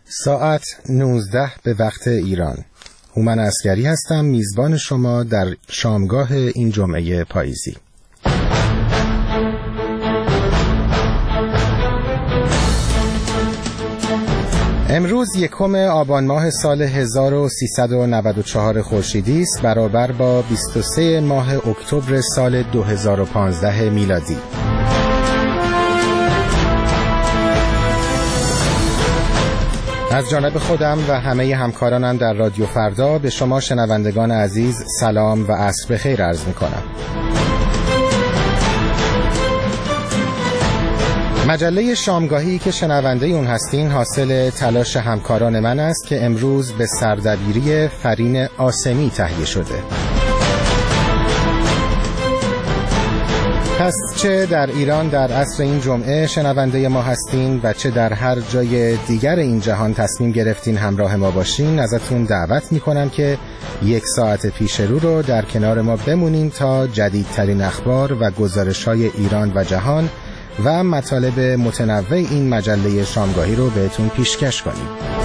ساعت 19 به وقت ایران. هومن عسگری هستم، میزبان شما در شامگاه این جمعه پاییزی. امروز 1 آبان ماه سال 1394 خورشیدی است، برابر با 23 ماه اکتبر سال 2015 میلادی. از جانب خودم و همه همکارانم در رادیو فردا به شما شنوندگان عزیز سلام و عصر بخیر عرض می‌کنم. مجله شامگاهی که شنونده اون هستین حاصل تلاش همکاران من است که امروز به سردبیری فرین آسمی تهیه شده. پس چه در ایران در عصر این جمعه شنونده ما هستین و چه در هر جای دیگر این جهان تصمیم گرفتین همراه ما باشین، ازتون دعوت میکنم که 1 ساعت پیش رو در کنار ما بمونین تا جدیدترین اخبار و گزارش‌های ایران و جهان و مطالب متنوع این مجله شامگاهی رو بهتون پیشکش کنیم.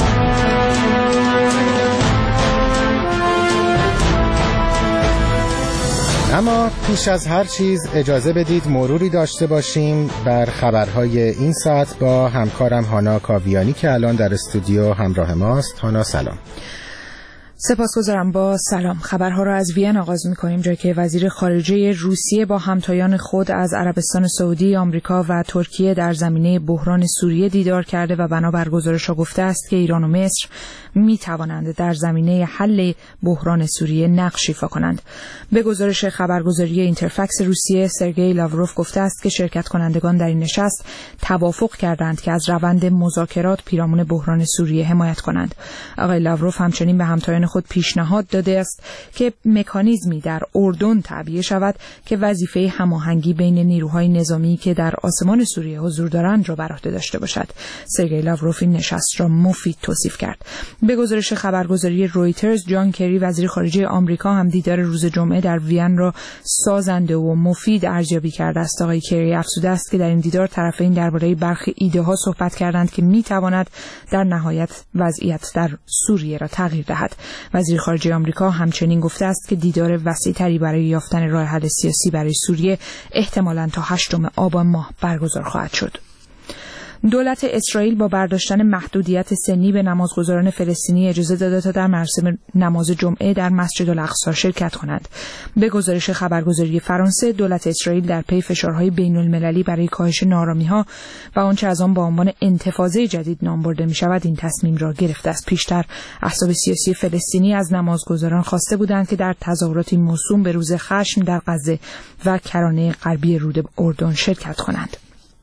اما پیش از هر چیز اجازه بدید مروری داشته باشیم بر خبرهای این ساعت با همکارم هانا کاویانی که الان در استودیو همراه ماست. هانا سلام. سپاسگزارم. با سلام. خبرها را از وین آغاز می‌کنیم، جایی که وزیر خارجه روسیه با همتایان خود از عربستان سعودی، آمریکا و ترکیه در زمینه بحران سوریه دیدار کرده و بنابر گزارش‌ها گفته است که ایران و مصر می‌توانند در زمینه حل بحران سوریه نقش ایفا کنند. به گزارش خبرگزاری اینترفکس روسیه، سرگئی لاوروف گفته است که شرکت کنندگان در این نشست توافق کردند که از روند مذاکرات پیرامون بحران سوریه حمایت کنند. آقای لاوروف همچنین به همتایان خود پیشنهاد داده است که مکانیزمی در اردن تعبیه شود که وظیفه هماهنگی بین نیروهای نظامی که در آسمان سوریه حضور دارند را بر عهده داشته باشد. سرگئی لاوروف این نشست را مفید توصیف کرد. به گزارش خبرگزاری رویترز، جان کری وزیر خارجه آمریکا هم دیدار روز جمعه در وین را سازنده و مفید ارزیابی کرده است. آقای کری افزوده است که در این دیدار طرفین درباره برخی ایده‌ها صحبت کردند که می‌تواند در نهایت وضعیت در سوریه را تغییر دهد. وزیر خارجه آمریکا همچنین گفته است که دیدار وسیع‌تری برای یافتن راه حل سیاسی برای سوریه احتمالاً تا 8 آبان ماه برگزار خواهد شد. دولت اسرائیل با برداشتن محدودیت سنی به نمازگزاران فلسطینی اجازه داده تا در مراسم نماز جمعه در مسجد الاقصی شرکت کنند. به گزارش خبرگزاری فرانسه، دولت اسرائیل در پی فشارهای بین‌المللی برای کاهش ناآرامی‌ها و آنچه از آن با عنوان انتفاضه جدید نام برده می‌شود این تصمیم را گرفته است. پیشتر احزاب سیاسی فلسطینی از نمازگزاران خواسته بودند که در تظاهراتی موسوم به روز خشم در غزه و کرانه غربی رود اردن شرکت کنند.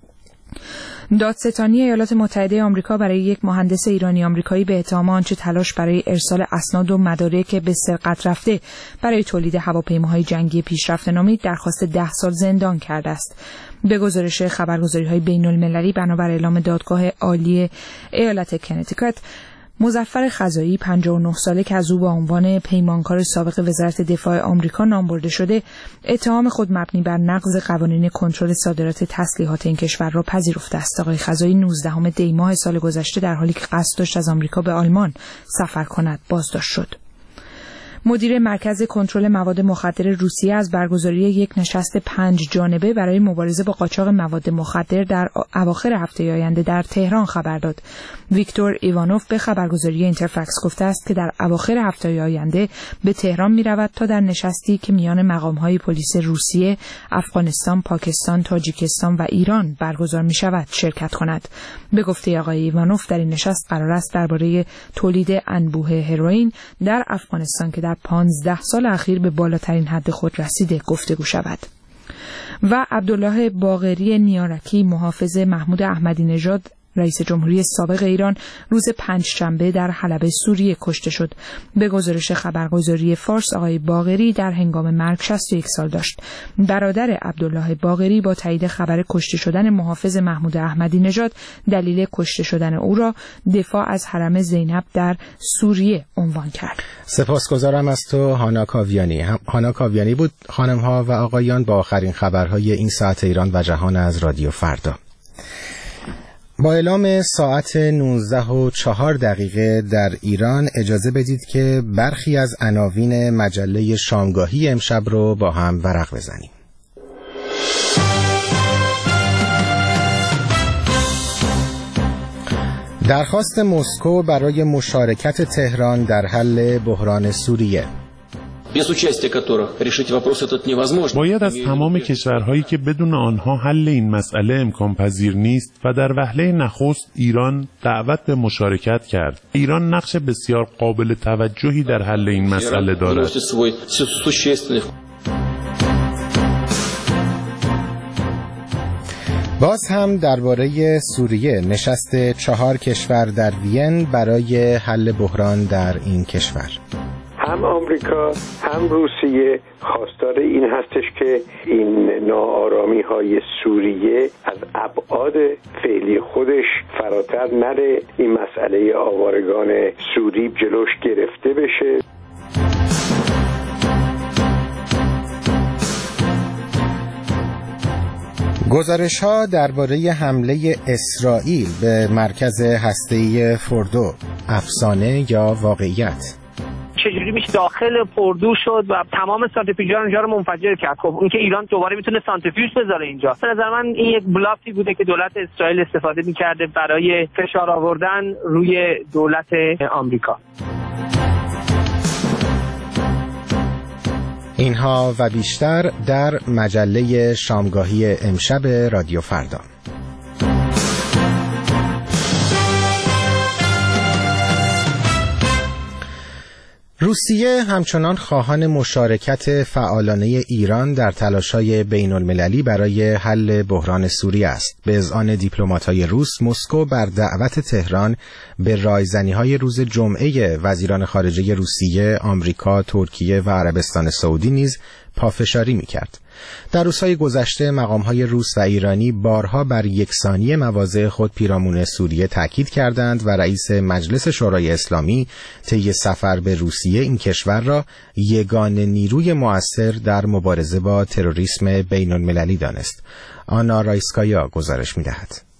دادستانی ایالات متحده آمریکا برای یک مهندس ایرانی آمریکایی به اتهام آنچه تلاش برای ارسال اسناد و مدارک به سرقت رفته برای تولید هواپیماهای جنگی پیشرفته نامید درخواست 10 سال زندان کرده است. به گزارش خبرگزاری‌های بین‌المللی بنابر اعلام دادگاه عالی ایالت کنتیکت، مظفر خزایی 59 ساله که از او با عنوان پیمانکار سابق وزارت دفاع آمریکا نام برده شده، اتهام خود مبنی بر نقض قوانین کنترل صادرات تسلیحات این کشور را پذیرفته است. آقای خزایی 19 دی ماه سال گذشته در حالی که قصد داشت از آمریکا به آلمان سفر کند بازداشت شد. مدیر مرکز کنترل مواد مخدر روسیه از برگزاری یک نشست 5 جانبه برای مبارزه با قاچاق مواد مخدر در اواخر هفته آینده در تهران خبر داد. ویکتور ایوانوف به خبرگزاری اینترفکس گفته است که در اواخر هفته آینده به تهران می‌رود تا در نشستی که میان مقام‌های پلیس روسیه، افغانستان، پاکستان، تاجیکستان و ایران برگزار می‌شود شرکت کند. به گفته آقای ایوانوف در این نشست قرار است درباره تولید انبوه هروئین در افغانستان که در 15 سال اخیر به بالاترین حد خود رسیده گفتگو شود. و عبدالله باقری نیارکی محافظ محمود احمدی نژاد رئیس جمهوری سابق ایران روز پنجشنبه در حلب سوریه کشته شد. به گزارش خبرگزاری فارس، آقای باقری در هنگام مرگ 61 سال داشت. برادر عبدالله باقری با تایید خبر کشته شدن محافظ محمود احمدی نژاد دلیل کشته شدن او را دفاع از حرم زینب در سوریه عنوان کرد. سپاسگزارم از تو هانا کاویانی. هانا کاویانی بود خانم‌ها و آقایان با آخرین خبرهای این ساعت ایران و جهان از رادیو فردا. با اعلام ساعت 19:04 در ایران اجازه بدید که برخی از عناوین مجله شامگاهی امشب رو با هم ورق بزنیم. درخواست مسکو برای مشارکت تهران در حل بحران سوریه. باید از تمام کشورهایی که بدون آنها حل این مسئله امکان پذیر نیست و در وهله نخست ایران دعوت به مشارکت کرد. ایران نقش بسیار قابل توجهی در حل این مسئله دارد. باز هم درباره سوریه، نشست 4 کشور در وین برای حل بحران در این کشور. هم آمریکا هم روسیه خواستار این هستش که این ناآرامی‌های سوریه از ابعاد فعلی خودش فراتر نره، این مسئله آوارگان سوری جلوش گرفته بشه. گزارش‌ها درباره حمله اسرائیل به مرکز هسته‌ای فوردو، افسانه یا واقعیت؟ چجوری میشه داخل فوردو شد و تمام سانتریفیوژها اونجا رو منفجر کرد؟ خب اون که ایران دوباره میتونه سانتریفیوژ بذاره اینجا. به نظر من این یک بلافی بوده که دولت اسرائیل استفاده میکرده برای فشار آوردن روی دولت آمریکا. اینها و بیشتر در مجله شامگاهی امشب رادیو فردا. روسیه همچنان خواهان مشارکت فعالانه ایران در تلاش‌های بین‌المللی برای حل بحران سوریه است. به اذعان دیپلمات‌های روس، مسکو بر دعوت تهران به رایزنی‌های روز جمعه وزیران خارجه روسیه، آمریکا، ترکیه و عربستان سعودی نیز پافشاری می‌کرد. در روزهای گذشته مقام‌های روس و ایرانی بارها بر یکسانی مواضع خود پیرامون سوریه تاکید کردند و رئیس مجلس شورای اسلامی طی سفر به روسیه این کشور را یگانه نیروی مؤثر در مبارزه با تروریسم بین‌المللی دانست. آنا رایسکایا گزارش می‌دهد.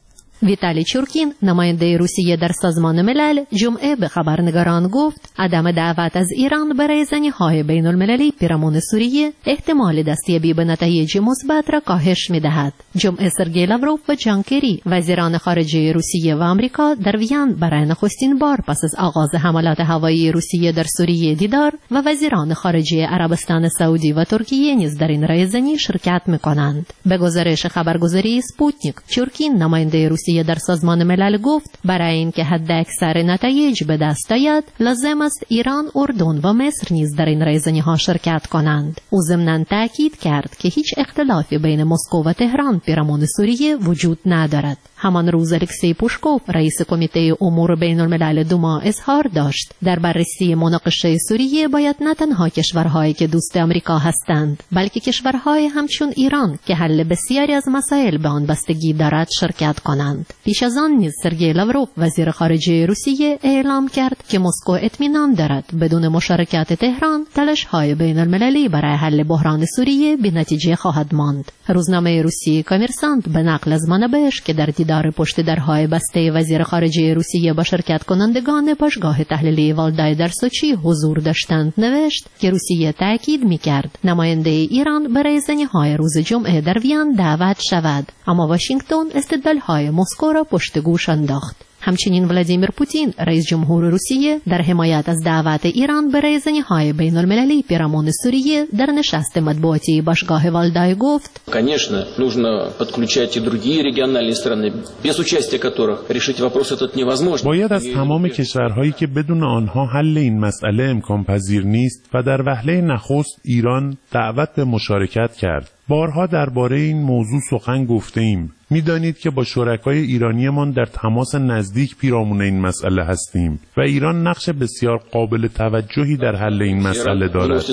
ویتالی چورکین، نماینده روسیه در سازمان ملل، جمعه به خبرنگاران گفت عدم دعوت از ایران برای رایزنی‌های بین‌المللی پیرامون سوریه احتمال دستیابی به نتایج مثبت را کاهش می‌دهد. جمعه سرگئی لاوروف و جان کری، وزیران خارجه روسیه و آمریکا، در وین برای نخستین بار پس از آغاز حملات هوایی روسیه در سوریه دیدار و وزیران خارجه عربستان سعودی و ترکیه نیز در این رایزنی شرکت می‌کنند. به گزارش خبرگزاری اسپوتنیک، چورکین، نماینده روسیه در سازمان ملل گفت برای اینکه حداکثر نتایج به دست آید لازم است ایران، اردن و مصر نیز در این رایزنی‌ها شرکت کنند. او ضمناً تاکید کرد که هیچ اختلافی بین مسکو و تهران پیرامون سوریه وجود ندارد. همان روز الکسی پوشکوف، رئیس کمیته امور بین‌الملل دوما، اظهار داشت در بررسی مناقشه سوریه باید نه تنها کشورهایی که دوست آمریکا هستند بلکه کشورهای همچون ایران که حل بسیاری از مسائل به آن بستگی دارد شرکت کنند. پیش از آن نیز سرگئی لاوروف، وزیر خارجه روسیه، اعلام کرد که مسکو اطمینان دارد بدون مشارکت تهران تلاش‌های بین‌المللی برای حل بحران سوریه بی‌نتیجه خواهد ماند. روزنامه روسیه کامرسانت به نقل از منابعش که در دیدار پشت درهای بسته وزیر خارجه روسیه با شرکت کنندگان باشگاه تحلیلی والدای در سوچی حضور داشتند نوشت که روسیه تاکید می‌کرد نماینده ایران برای رایزنی‌های روز جمعه در وین دعوت شود، اما واشنگتن استدلال‌های مسکو را پشت گوش انداخت. همچنین ولادیمیر پوتین، رئیس جمهور روسیه، در حمایت از دعوت ایران به رایزنی‌های بین‌المللی پیرامون سوریه در نشست مطبوعاتی باشگاه والدای گفت: Конечно, нужно подключать и другие региональные страны, без участия которых решить вопрос этот невозможно. باید از تمام کشورهایی که بدون آنها حل این مسئله امکان پذیر نیست و در وهله نخست ایران دعوت به مشارکت کرد. بارها درباره این موضوع سخن گفته‌ایم. می‌دانید که با شرکای ایرانیمان در تماس نزدیک پیرامون این مسئله هستیم و ایران نقش بسیار قابل توجهی در حل این مسئله دارد.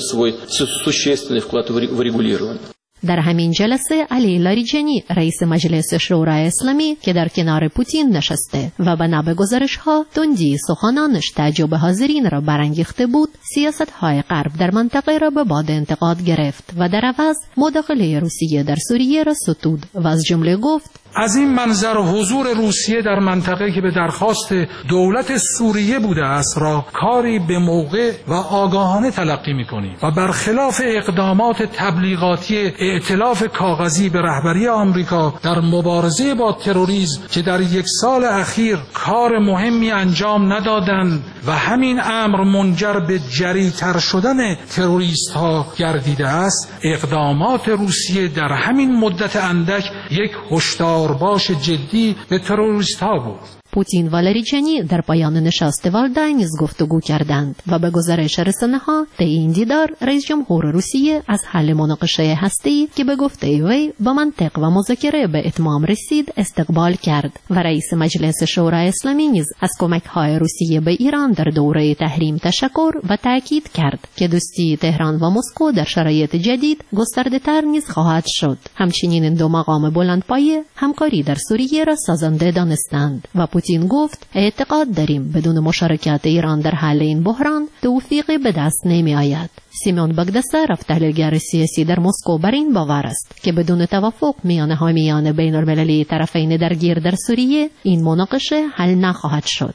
در همین جلسه علی لاریجانی، رئیس مجلس شورای اسلامی که در کنار پوتین نشسته و بنا به گزارش‌ها تندی سخنانش تعجب حاضرین را برانگیخته بود، سیاست‌های غرب در منطقه را به باد انتقاد گرفت و در عوض مداخله روسیه در سوریه را ستود و از جمله گفت: از این منظر حضور روسیه در منطقه که به درخواست دولت سوریه بوده است را کاری به موقع و آگاهانه تلقی می‌کنیم و برخلاف اقدامات تبلیغاتی ائتلاف کاغذی به رهبری آمریکا در مبارزه با تروریسم که در یک سال اخیر کار مهمی انجام ندادند و همین امر منجر به جری‌تر شدن تروریست‌ها گردیده است، اقدامات روسیه در همین مدت اندک یک هشدارباش جدی به تروریست‌ها بود. پوتین و لاریجانی در پایان نشست والدا نیز گفتگو کردند و به گزارش رسانه‌ها طی این دیدار رئیس جمهور روسیه از حل مناقشه هسته‌ای که به گفته وی با منطق و مذاکره به اتمام رسید استقبال کرد و رئیس مجلس شورای اسلامی نیز از کمک‌های روسیه به ایران در دوره تحریم تشکر و تاکید کرد که دوستی تهران و مسکو در شرایط جدید گسترده‌تر نیز خواهد شد. همچنین این دو مقام بلندپایه همکاری در سوریه را سازنده دانستند و پوتین گفت اعتقاد داریم بدون مشارکت ایران در حل این بحران توفیقی به دست نمی آید. سیمون باگداسارov تحلیلگر سیاسی در مسکو بر این باور است که بدون توافق میان حامیان بین المللی طرفین درگیر در سوریه این مناقشه حل نخواهد شد.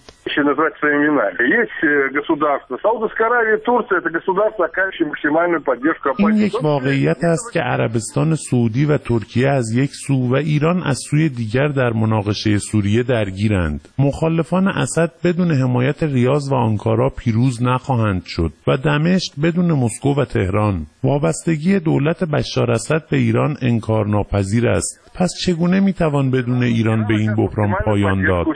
این یک واقعیت است که عربستان سعودی و ترکیه از یک سو و ایران از سوی دیگر در مناقشه سوریه درگیرند. مخالفان اسد بدون حمایت ریاض و آنکارا پیروز نخواهند شد و دمشق بدون مسکو و تهران. وابستگی دولت بشار اسد به ایران انکارناپذیر است. پس چگونه میتوان بدون ایران به این بحران پایان داد؟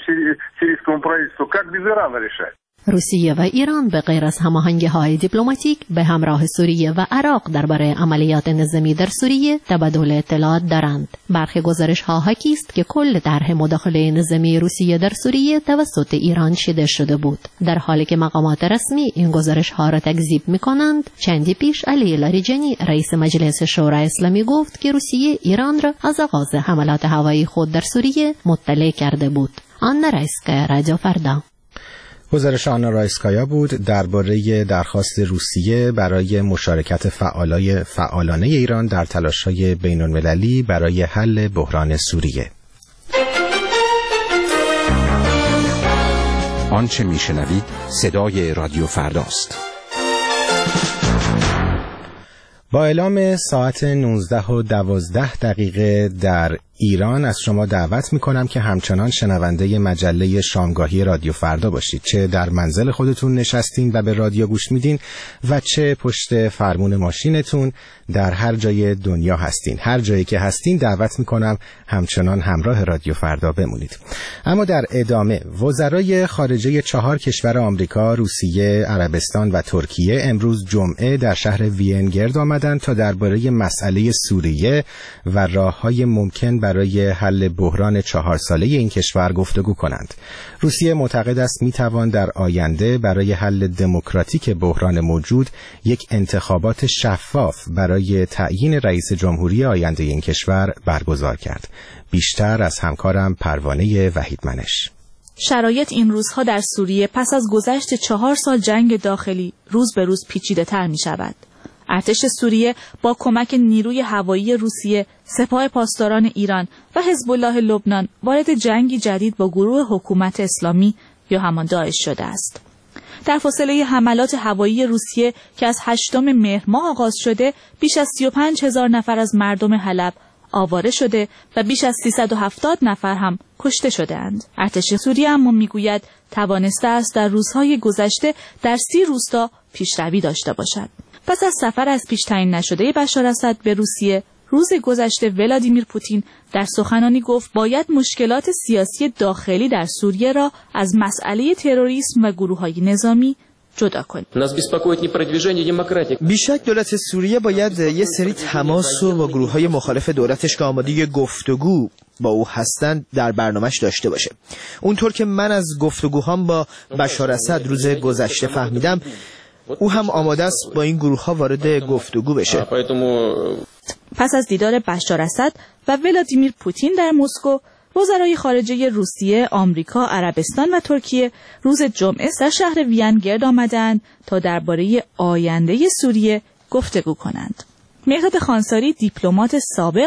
روسیه و ایران به غیر از هماهنگی‌های دیپلماتیک به همراه سوریه و عراق درباره عملیات نظامی در سوریه تبادل اطلاعات دارند. برخی گزارش‌ها حاکی است که کل طرح مداخله نظامی روسیه در سوریه توسط ایران چیده شده بود، در حالی که مقامات رسمی این گزارش‌ها را تکذیب می‌کنند. چندی پیش علی لاریجانی رئیس مجلس شورای اسلامی گفت که روسیه ایران را از آغاز حملات هوایی خود در سوریه مطلع کرده بود. آنا رایسکایا، رادیو فردا. گزارش آنا رایسکایا بود درباره درخواست روسیه برای مشارکت فعالانه ایران در تلاش‌های بین‌المللی برای حل بحران سوریه. آنچه میشنوید صدای رادیو فرداست. با اعلام ساعت 19:12 در ایران از شما دعوت میکنم که همچنان شنونده مجله شامگاهی رادیو فردا باشید، چه در منزل خودتون نشستین و به رادیو گوش میدین و چه پشت فرمون ماشینتون در هر جای دنیا هستین. هر جایی که هستین دعوت میکنم همچنان همراه رادیو فردا بمونید. اما در ادامه وزرای خارجه 4 کشور آمریکا، روسیه، عربستان و ترکیه امروز جمعه در شهر وین گرد آمدند تا درباره مسئله سوریه و راه‌های ممکن برای حل بحران 4 ساله این کشور گفتگو کنند. روسیه معتقد است میتوان در آینده برای حل دموکراتیک بحران موجود یک انتخابات شفاف برای تعیین رئیس جمهوری آینده این کشور برگزار کرد. بیشتر از همکارم پروانه وحیدمنش. شرایط این روزها در سوریه پس از گذشت 4 سال جنگ داخلی روز به روز پیچیده‌تر می شود. ارتش سوریه با کمک نیروی هوایی روسیه، سپاه پاسداران ایران و حزب الله لبنان وارد جنگی جدید با گروه حکومت اسلامی یا همان داعش شده است. در فاصله حملات هوایی روسیه که از 8 مهر ماه آغاز شده، بیش از 35,000 نفر از مردم حلب آواره شده و بیش از 370 نفر هم کشته شده‌اند. ارتش سوریه اما میگوید توانسته است در روزهای گذشته در 30 روستا پیشروی داشته باشد. پس از سفر از پیش تعیین نشده بشار اسد به روسیه، روز گذشته ولادیمیر پوتین در سخنانی گفت باید مشکلات سیاسی داخلی در سوریه را از مسئله تروریسم و گروه‌های نظامی جدا کنیم. بیشک دولت سوریه باید یه سری تماس با گروه‌های مخالف دولتش که آماده گفتگو با او هستند در برنامه‌اش داشته باشه. اونطور که من از گفتگوهام با بشار اسد روز گذشته فهمیدم، او هم آماده است با این گروه‌ها وارد گفتگو بشه. پس از دیدار بشار اسد و ولادیمیر پوتین در مسکو، وزرای خارجه روسیه، آمریکا، عربستان و ترکیه روز جمعه در شهر وین گرد آمدند تا درباره آینده سوریه گفتگو کنند. مهرداد خانساری، دیپلمات سابق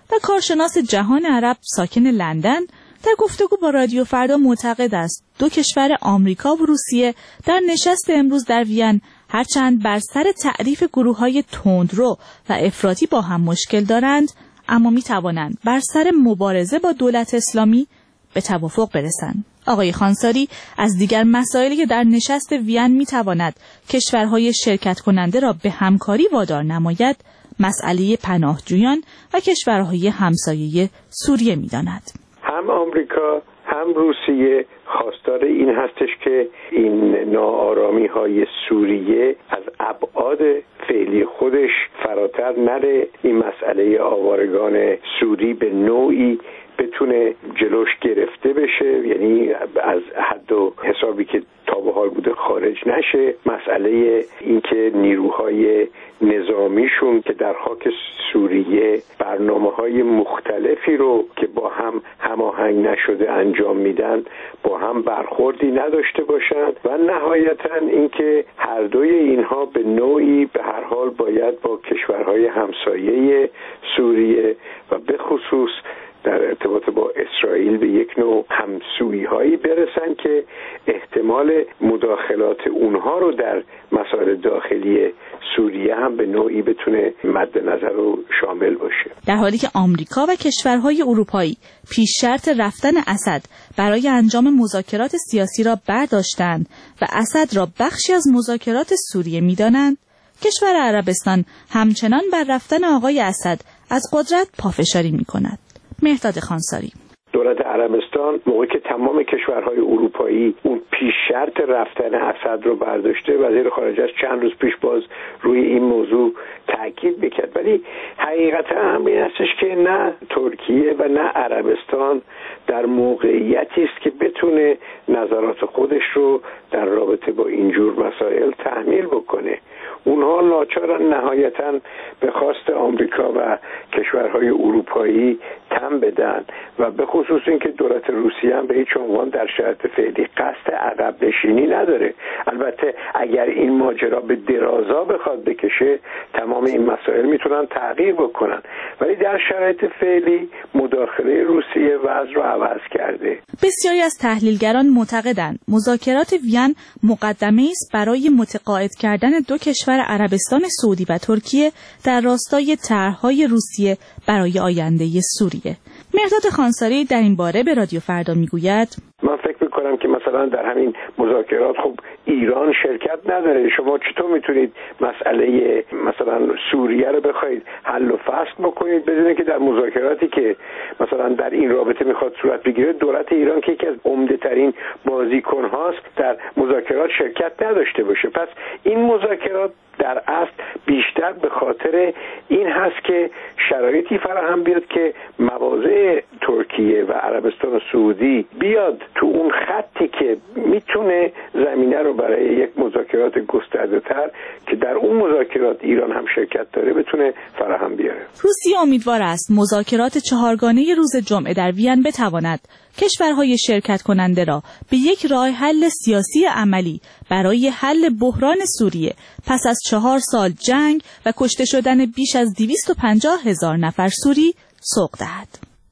و کارشناس جهان عرب ساکن لندن در گفتگو با رادیو فردا معتقد است دو کشور آمریکا و روسیه در نشست امروز در وین هرچند بر سر تعریف گروه‌های تندرو و افراطی با هم مشکل دارند، اما می‌توانند بر سر مبارزه با دولت اسلامی به توافق برسند. آقای خانساری از دیگر مسائلی که در نشست وین می‌تواند کشورهای شرکت کننده را به همکاری وادار نماید، مسئله پناهجویان و کشورهای همسایه سوریه می‌داند. هم آمریکا هم روسیه خواستار این هستش که این ناآرامی‌های سوریه از ابعاد فعلی خودش فراتر نره، این مسئله آوارگان سوری به نوعی بتونه جلوش گرفته بشه، یعنی از حد و حسابی که تا به حال بوده خارج نشه. مسئله اینکه نیروهای نظامیشون که در خاک سوریه برنامه‌های مختلفی رو که با هم هماهنگ نشده انجام میدن با هم برخوردی نداشته باشند و نهایتاً اینکه هر دوی اینها به نوعی به هر حال باید با کشورهای همسایه سوریه و به خصوص در ارتباط با اسرائیل به یک نوع همسویی هایی برسن که احتمال مداخلات اونها رو در مسائل داخلی سوریه هم به نوعی بتونه مد نظر رو شامل باشه. در حالی که آمریکا و کشورهای اروپایی پیش شرط رفتن اسد برای انجام مذاکرات سیاسی را برداشتند و اسد را بخشی از مذاکرات سوریه می‌دانند، کشور عربستان همچنان بر رفتن آقای اسد از قدرت پافشاری می‌کند. مهرداد خانساری: دولت عربستان موقعی که تمام کشورهای اروپایی اون پیش شرط رفتن اسد رو برداشته، وزیر خارجه از چند روز پیش باز روی این موضوع تاکید میکرد، ولی حقیقتا هم این هستش که نه ترکیه و نه عربستان در موقعیتی است که بتونه نظرات خودش رو در رابطه با اینجور مسائل تحمیل بکنه. اونها ناچارن نهایتاً به خواست آمریکا و کشورهای اروپایی تن بدن و به خصوص اینکه دولت روسیه هم به هیچ عنوان در شرایط فعلی قصد عقب نشینی نداره. البته اگر این ماجرا به درازا بخواد بکشه تمام این مسائل میتونن تغییر بکنن، ولی در شرایط فعلی مداخله روسیه وضع رو عوض کرده. بسیاری از تحلیلگران معتقدند مذاکرات وین مقدمه است برای متقاعد کردن دو کشور عربستان سعودی و ترکیه در راستای طرح‌های روسیه برای آینده سوریه. مهرداد خانساری در این باره به رادیو فردا میگوید: من فکر میکنم که مثلا در همین مذاکرات خب ایران شرکت نداره. شما چطور میتونید مسئله مثلا سوریه رو بخواید حل و فصل بکنید بدون که در مذاکراتی که مثلا در این رابطه میخواد صورت بگیره دولت ایران که یکی از عمده ترین بازیکن هاست در مذاکرات شرکت نداشته باشه؟ پس این مذاکرات در اصل بیشتر به خاطر این هست که شرایطی فراهم بیاد که مواضع ترکیه و عربستان سعودی بیاد تو اون خطی که میتونه زمینه رو برای یک مذاکرات گسترده‌تر که در اون مذاکرات ایران هم شرکت داره بتونه فراهم بیاره. روسیه امیدوار است مذاکرات چهارگانه روز جمعه در وین بتواند کشورهای شرکت کننده را به یک راه حل سیاسی عملی برای حل بحران سوریه پس از 4 سال جنگ و کشته شدن بیش از 250,000 نفر سوری سوق دهد.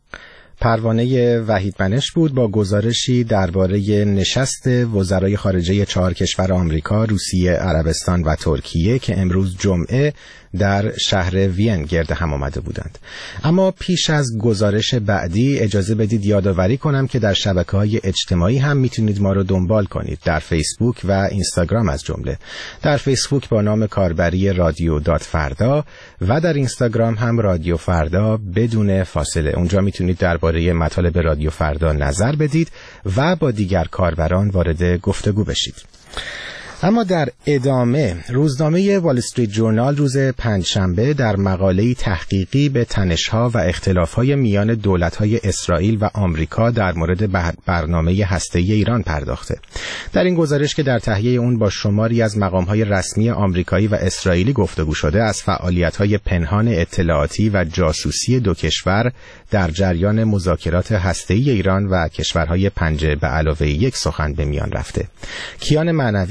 پروانه وحید منش بود با گزارشی درباره نشست وزرای خارجه 4 کشور آمریکا، روسیه، عربستان و ترکیه که امروز جمعه در شهر وین گرد هم آمده بودند. اما پیش از گزارش بعدی اجازه بدید یادآوری کنم که در شبکه‌های اجتماعی هم میتونید ما رو دنبال کنید، در فیسبوک و اینستاگرام از جمله. در فیسبوک با نام کاربری رادیو فردا و در اینستاگرام هم رادیو فردا بدون فاصله. اونجا میتونید درباره مطالب رادیو فردا نظر بدید و با دیگر کاربران وارد گفتگو بشید. اما در ادامه روزنامه وال استریت جورنال روز پنجشنبه در مقاله‌ای تحقیقی به تنش‌ها و اختلاف‌های میان دولت‌های اسرائیل و آمریکا در مورد برنامه هسته‌ای ایران پرداخته. در این گزارش که در تهیه اون با شماری از مقام‌های رسمی آمریکایی و اسرائیلی گفتگو شده، از فعالیت‌های پنهان اطلاعاتی و جاسوسی دو کشور در جریان مذاکرات هسته‌ای ایران و کشورهای 5+1 سخن به میان رفته. کیان معنوی در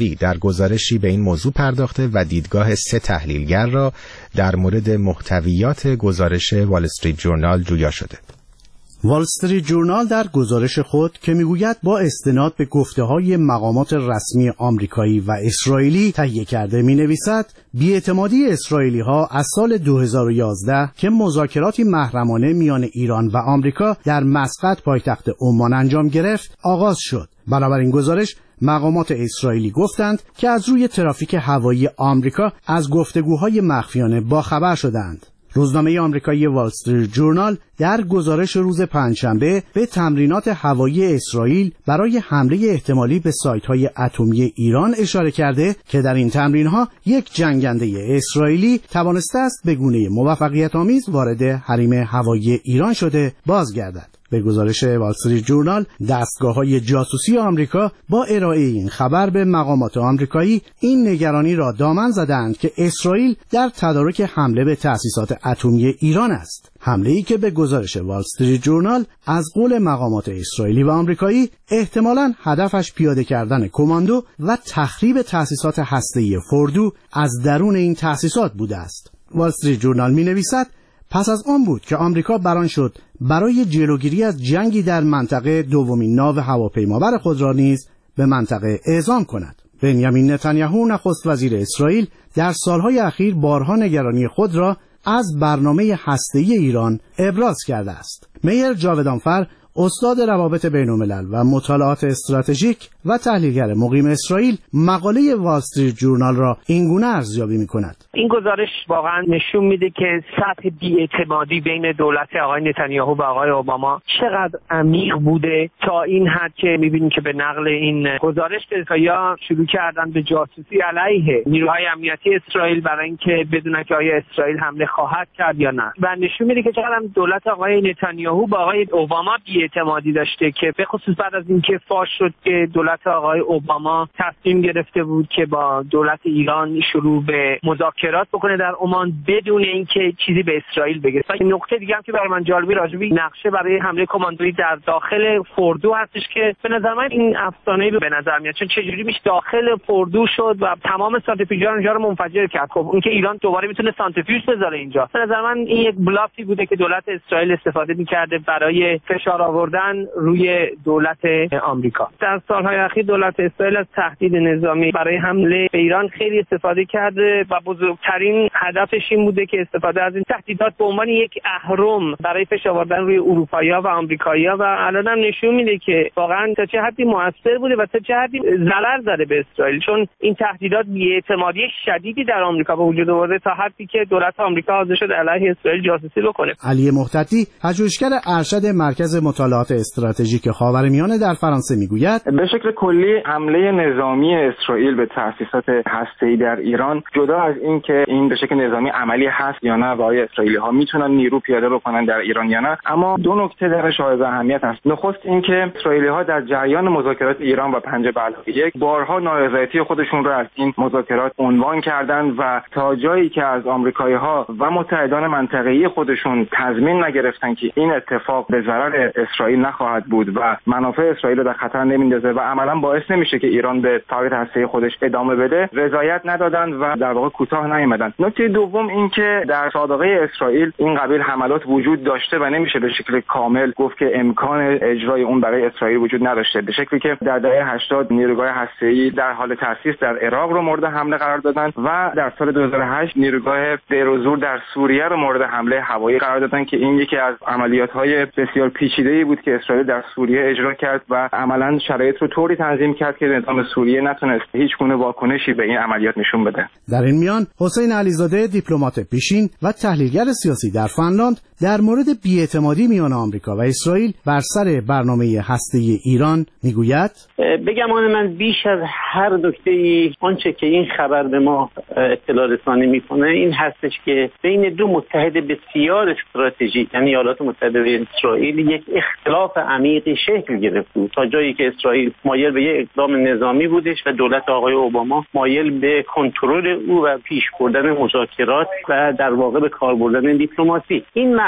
گزارشی به این موضوع پرداخته و دیدگاه 3 تحلیلگر را در مورد محتویات گزارش وال استریت جورنال جویا شده. وال استریت جورنال در گزارش خود که میگوید با استناد به گفته‌های مقامات رسمی آمریکایی و اسرائیلی تهیه کرده می‌نویسد بی‌اعتمادی اسرائیلی‌ها از سال 2011 که مذاکراتی محرمانه میان ایران و آمریکا در مسقط پایتخت عمان انجام گرفت آغاز شد. بنابراین گزارش مقامات اسرائیلی گفتند که از روی ترافیک هوایی آمریکا از گفتگوهای مخفیانه باخبر شدند. روزنامه آمریکایی وال استریت جورنال در گزارش روز پنجشنبه به تمرینات هوایی اسرائیل برای حمله احتمالی به سایت‌های اتمی ایران اشاره کرده که در این تمرین‌ها یک جنگنده اسرائیلی توانسته است به گونه موفقیت‌آمیز وارد حریم هوایی ایران شده بازگردد. به گزارش وال استریت جورنال دستگاه‌های جاسوسی آمریکا با ارائه این خبر به مقامات آمریکایی این نگرانی را دامن زدند که اسرائیل در تدارک حمله به تأسیسات اتمی ایران است. حمله‌ای که به گزارش وال استریت جورنال از قول مقامات اسرائیلی و آمریکایی احتمالاً هدفش پیاده کردن کماندو و تخریب تأسیسات هسته‌ای فوردو از درون این تأسیسات بوده است. وال استریت جورنال می‌نویسد پس از آن بود که آمریکا بران شد برای جلوگیری از جنگی در منطقه دومین ناو هواپیمابر خود را نیز به منطقه اعزام کند. بنیامین نتانیاهو نخست وزیر اسرائیل در سالهای اخیر بارها نگرانی خود را از برنامه هسته‌ای ایران ابراز کرده است. میر جاودانفر استاد روابط بین‌الملل و مطالعات استراتژیک و تحلیلگر مقیم اسرائیل مقاله وال استریت جورنال را اینگونه ارزیابی می‌کند. این گزارش واقعا نشون میده که سطح بی‌اعتمادی بین دولت آقای نتانیاهو و آقای اوباما چقدر عمیق بوده تا این حد که می‌بینیم که به نقل این گزارش یا شروع کردن به جاسوسی علیه نیروهای امنیتی اسرائیل برای اینکه بدونن که آیا اسرائیل حمله خواهد کرد یا نه. و نشون میده که چقدر دولت آقای نتانیاهو با آقای اوباما اعتمادی داشته که به خصوص بعد از اینکه فاش شد که دولت آقای اوباما تصمیم گرفته بود که با دولت ایران شروع به مذاکرات بکنه در عمان بدون اینکه چیزی به اسرائیل بگه. نکته دیگه هم که برای من جالبی راجبی نقشه برای حمله کماندویی در داخل فوردو هستش که به نظر من این افسانه‌ای به نظر میاد، چون چجوری میشه داخل فوردو شد و تمام سانتریفیوژها اونجا رو منفجر کرد. خب اینکه ایران دوباره میتونه سانتریفیوژ بذاره اینجا، به نظر من این یک بلافی بوده که دولت اسرائیل استفاده می‌کرده برای فشار آوردن روی دولت آمریکا. در سالهای اخیر دولت اسرائیل از تهدید نظامی برای حمله به ایران خیلی استفاده کرده و بزرگترین هدفش این بوده که استفاده از این تهدیدات به عنوان یک اهرم برای فشار آوردن روی اروپایی‌ها و آمریکایی‌ها و الان هم نشون میده که واقعا تا چه حدی موثر بوده و تا چه حدی ضرر زده به اسرائیل، چون این تهدیدات بی‌اعتمادی شدیدی در آمریکا به وجود آورده تا حدی که دولت آمریکا حاضر شده علیه اسرائیل جاسوسی بکنه. علی محتدی پژوهشگر ارشد مرکز مطالعات استراتژیک خاورمیانه در فرانسه میگوید به شکل کلی حمله نظامی اسرائیل به تأسیسات هسته‌ای در ایران جدا از این که این به شکل نظامی عملی هست یا نه و آیا اسرائیلی‌ها میتونن نیرو پیاده بکنن در ایران یا نه، اما دو نکته درش حائز اهمیت است. نخست این که اسرائیلی‌ها در جریان مذاکرات ایران و 5+1 بارها نارضایتی خودشون را از این مذاکرات عنوان کردند و تا جایی که از آمریکایی‌ها و متحدان منطقه‌ای خودشون تضمین نگرفتن که این اتفاق به ضرر اسرائیل نخواهد بود و منافع اسرائیل رو در خطر نمیندازه و عملاً باعث نمیشه که ایران به تاریخ هسته‌ای خودش ادامه بده، رضایت ندادند و در واقع کوتاه نیامدند. نکته دوم این که در سابقه اسرائیل این قبیل حملات وجود داشته و نمیشه به شکل کامل گفت که امکان اجرای اون برای اسرائیل وجود نداشته، به شکلی که در دهه 80 نیروگاه هسته‌ای در حال تأسیس در عراق رو مورد حمله قرار دادن و در سال 2008 نیروگاه دیروزور در سوریه رو مورد حمله هوایی قرار دادن که این یکی از عملیات‌های بسیار پیچیده‌ای بود که اسرائیل در سوریه اجرا کرد و عملاً شرایط رو طوری تنظیم کرد که نظام سوریه نتونست هیچ گونه واکنشی به این عملیات نشون بده. در این میان حسین علیزاده دیپلمات پیشین و تحلیلگر سیاسی در فنلاند در مورد بی‌اعتمادی میان آمریکا و اسرائیل بر سر برنامه هسته‌ای ایران میگوید بگم من بیش از هر نکته‌ای آنچه که این خبر به ما اطلاع رسانی میکنه این هستش که بین دو متحد بسیار استراتژیک یعنی ایالات متحده و اسرائیل یک اختلاف عمیقی شکل گرفت بود تا جایی که اسرائیل مایل به یک اقدام نظامی بودش و دولت آقای اوباما مایل به کنترل او و پیش بردن مذاکرات و در واقع به کار بردن دیپلماسی. این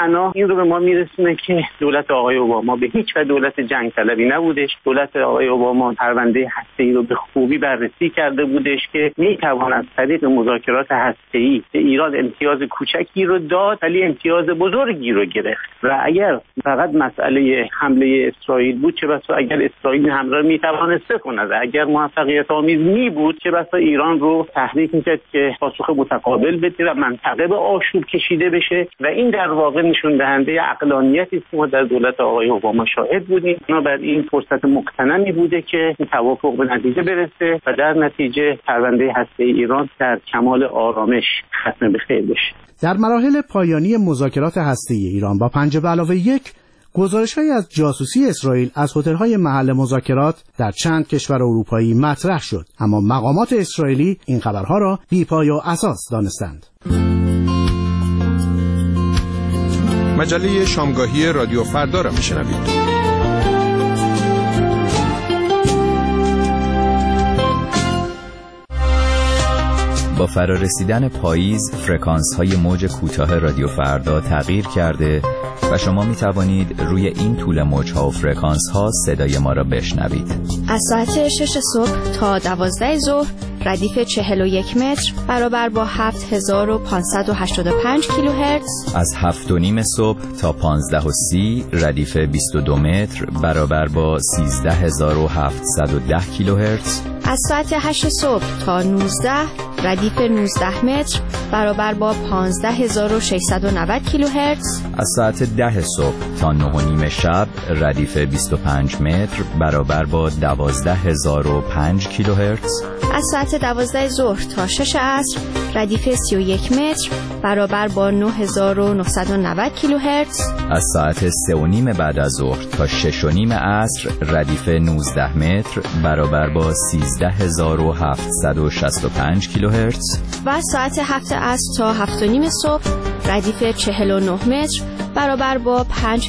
معنا این رو به ما میرسونه که دولت آقای اوباما به هیچ وجه دولت جنگ طلبی نبودش. دولت آقای اوباما پرونده هسته‌ای رو به خوبی بررسی کرده بودش که میتوان از طریق مذاکرات هسته‌ای به ایران امتیاز کوچکی رو داد ولی امتیاز بزرگی رو گرفت و اگر فقط مسئله حمله اسرائیل بود چه بسا اگر اسرائیل همراه میتوانسته کند، اگر موفقیت آمیز می بود چه بسا ایران رو تحریک میکرد که پاسخ متقابل بده و منطقه به آشوب کشیده بشه و این در واقع نشون دهنده عقلانیتی است که ما در دولت آقای اوباما شاهد بودیم. بنابراین فرصت مغتنمی بوده که توافق به نتیجه برسه و در نتیجه پرونده هسته‌ای ایران در کمال آرامش ختم به خیر بشه. در مراحل پایانی مذاکرات هسته‌ای ایران با 5+1 گزارش‌هایی از جاسوسی اسرائیل از هتل‌های محل مذاکرات در چند کشور اروپایی مطرح شد، اما مقامات اسرائیلی این خبرها را بی‌پایه و اساس دانستند. مجله شامگاهی رادیو فردا را میشنوید. با فرارسیدن پاییز فرکانس‌های موج کوتاه رادیو فردا تغییر کرده و شما می توانید روی این طول موج‌ها و فرکانس‌ها صدای ما را بشنوید. از ساعت 6 صبح تا 12 ظهر ردیف 41 متر برابر با 7585 کیلوهرتز. از 7:30 صبح تا 15:30 ردیف 22 متر برابر با 13710 کیلوهرتز. از ساعت 8 صبح تا 19 ردیف 19 متر برابر با 15690 کیلوهرتز. از ساعت 10 صبح تا 9:30 شب ردیف 25 متر برابر با 12005 کیلوهرتز. از ساعت 12 ظهر تا 6 عصر ردیف 31 متر برابر با 9990 کیلوهرتز. از ساعت 3:30 بعد از ظهر تا 6:30 عصر ردیف 19 متر برابر با 13765 کیلوهرتز. و از ساعت 7 عصر تا 7:30 صبح ردیف 49 متر برابر با